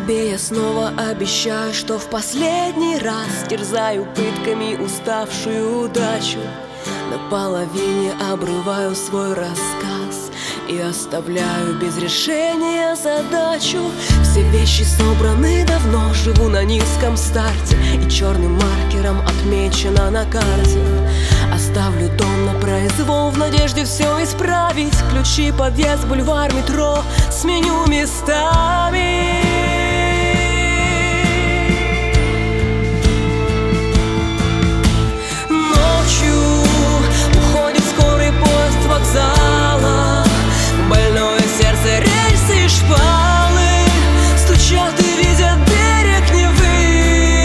Тебе я снова обещаю, что в последний раз терзаю пытками уставшую удачу. Наполовине обрываю свой рассказ и оставляю без решения задачу. Все вещи собраны давно, живу на низком старте, и черным маркером отмечено на карте. Оставлю дом на произвол в надежде все исправить. Ключи, подъезд, бульвар, метро сменю местами. Вокзала, больное сердце, рельсы и шпалы стучат и видят берег Невы.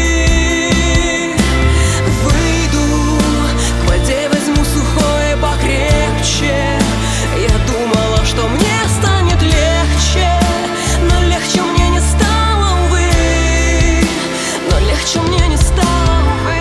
Выйду к воде, возьму сухое покрепче. Я думала, что мне станет легче, но легче мне не стало, увы. Но легче мне не стало, увы.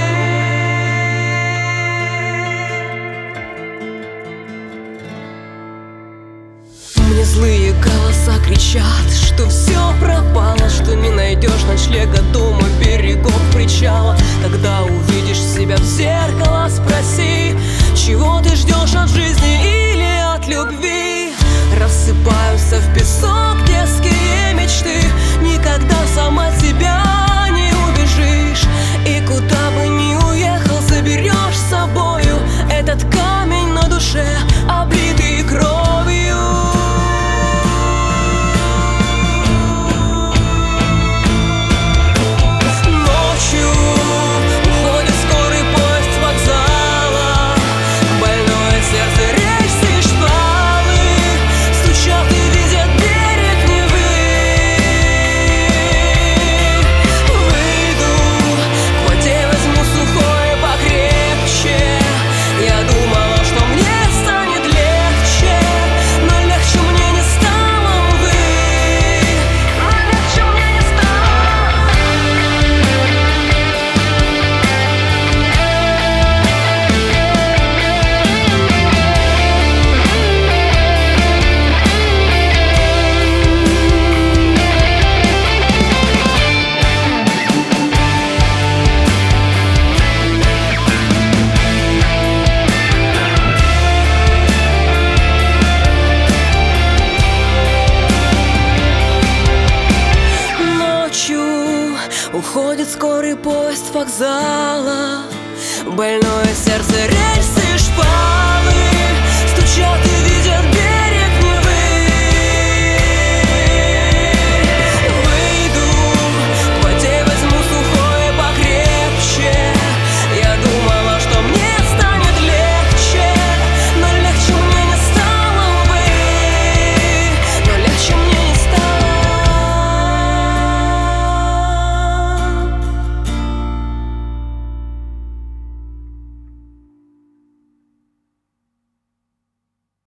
Мне злые голоса кричат, что все пропало, что не найдешь ночлега дома, берегов причала. Когда увидишь себя в зеркало, спроси, чего ты ждешь от жизни или от любви. Рассыпаются в песок детские мечты, никогда сама себя не убежишь. И куда бы ни уехал, заберешь с собою этот камень на душе, облитый кровью. Уходит скорый поезд с вокзала, больное сердце, рельсы и шпалы стучат.